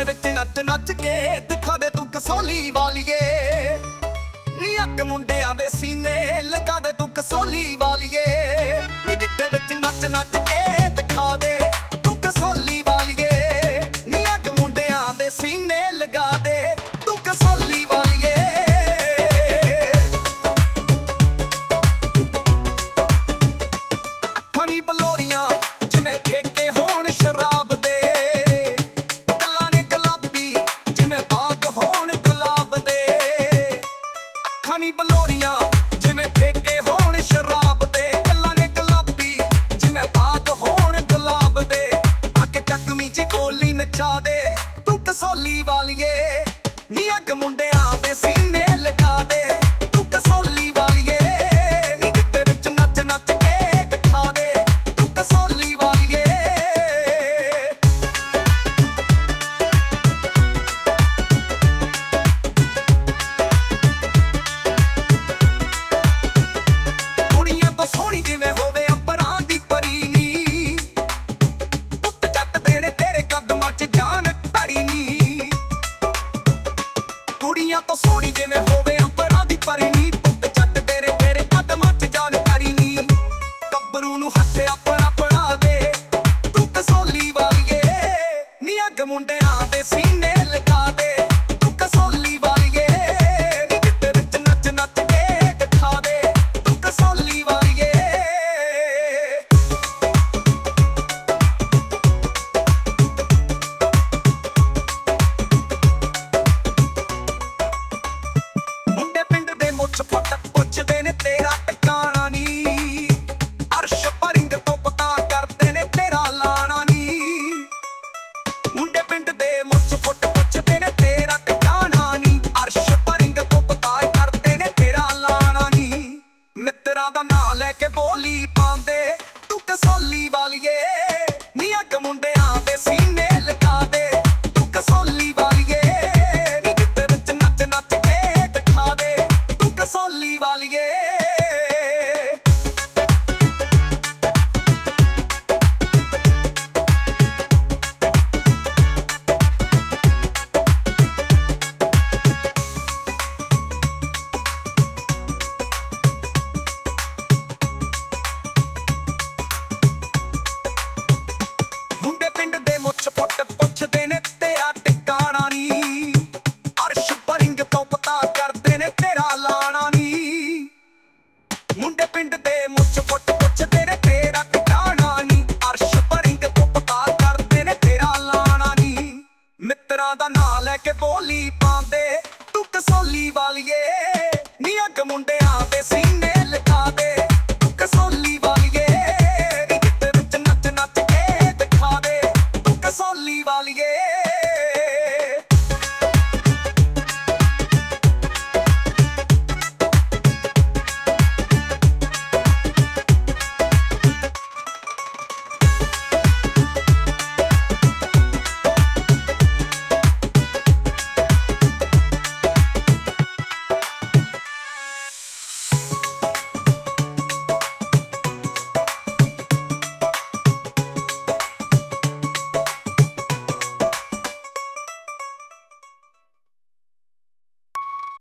ਗਿੱਧੇ ਵਿੱਚ ਨੱਚ ਨੱਚ ਕੇ ਦਿਖਾ ਦੇ ਤੂੰ ਕਸੌਲੀ ਵਾਲੀਏ ਨੀ ਅੱਗ ਮੁੰਡਿਆਂ ਦੇ ਸੀਨੇ ਲਗਾ ਦੇ ਤੂੰ ਕਸੌਲੀ ਵਾਲੀਏ ਨੀ ਗਿੱਧੇ ਵਿੱਚ ਨੱਚ ਨੱਚ ਕੇ ਦਿਖਾ ਦੇ ਤੂੰ ਕਸੌਲੀ ਵਾਲੀਏ ਨੀ ਅੱਗ ਮੁੰਡਿਆਂ ਦੇ ਸੀਨੇ ਲਗਾ ਦੇ ਤੂੰ ਕਸੌਲੀ ਵਾਲੀਏ ਹਣੀ ਬਲੋਰੀਆਂ ਜਿਵੇਂ ਠੇਕੇ ਹੋਣ ਸ਼ਰਾਬ ਦੇ ਗੱਲਾਂ ਨੇ ਗੁਲਾਬੀ ਜਿਵੇਂ ਬਾਗ ਹੋਣ ਗੁਲਾਬ ਦੇ ਹਣੀ ਬਲੋਰੀਆਂ ਜਿਵੇਂ ਠੇਕੇ ਹੋਣ ਸ਼ਰਾਬ ਦੇ ਗੱਲਾਂ ਨੇ ਗੁਲਾਬੀ ਜਿਵੇਂ ਬਾਗ ਹੋਣ ਗੁਲਾਬ ਦੇ ਆ ਕੇ ਚੱਕਵੀਂ ਚ ਕੋਲੀ ਨਚਾ ਦੇ ਤੂੰ ਕਸੌਲੀ ਵਾਲੀਏ ਨੀ ਅੱਗ ਮੁੰਡਿਆਂ ਦੇ ਸੀਨੇ ਲਗਾ ਦੇ ਤੂੰ ਕਸੌਲੀ ਵਾਲੀਏ ਨੀ ਗਿੱਧੇ ਵਿੱਚ ਨੱਚ ਨੱਚ ਕੇ ਦਿਖਾ ਦੇ ਤੂੰ ਕਸੌਲੀ ਵਾਲੀਏ ਕੁੜੀਆਂ ਤੋਂ ਸੋਹਣੀ ਜਿਵੇਂ ਹੋਵੇ ਅੰਬਰਾਂ ਦੀ ਪਰੀ ਨੀ ਪੁੱਤ ਜੱਟ ਦੇਣੇ ਤੇਰੇ ਕਦਮਾਂ 'ਚ ਜਾਨ ਧਰੀ ਨੀ ਕੁੜੀਆਂ ਤੋਂ ਸੋਹਣੀ ਜਿਵੇਂ ਹੋਵੇ ਅੰਬਰਾਂ ਦੀ ਪਰੀ ਨੀ ਪੁੱਤ ਜੱਟ ਤੇਰੇ ਕਦਮਾਂ 'ਚ ਜਾਨ ਧਰੀ ਨੀ ਗੱਭਰੂ ਨੂੰ ਹੱਥ ਆਪਣਾ ਬਣਾ ਦੇ ਤੂੰ ਕਸੌਲੀ ਵਾਲੀਏ ਨੀ ਅੱਗ ਮੁੰਡਿਆਂ ਦੇ ਸੀਨੇ ਲਗਾ ਦੇ